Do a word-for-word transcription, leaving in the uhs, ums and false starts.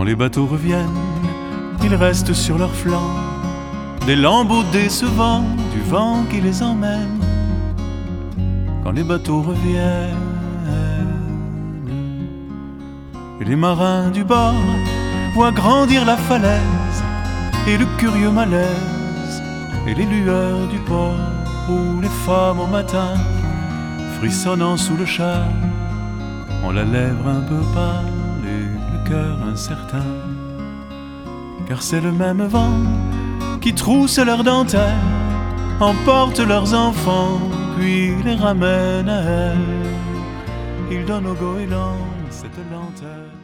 Quand les bateaux reviennent, ils restent sur leurs flancs, des lambeaux décevants du vent qui les emmène. Quand les bateaux reviennent, et les marins du bord voient grandir la falaise et le curieux malaise et les lueurs du port où les femmes au matin, frissonnant sous le char, ont la lèvre un peu pâle et le cœur incertain. Car c'est le même vent qui trousse leurs dentelles, emporte leurs enfants, puis les ramène à elle. Il donne au goéland cette lenteur.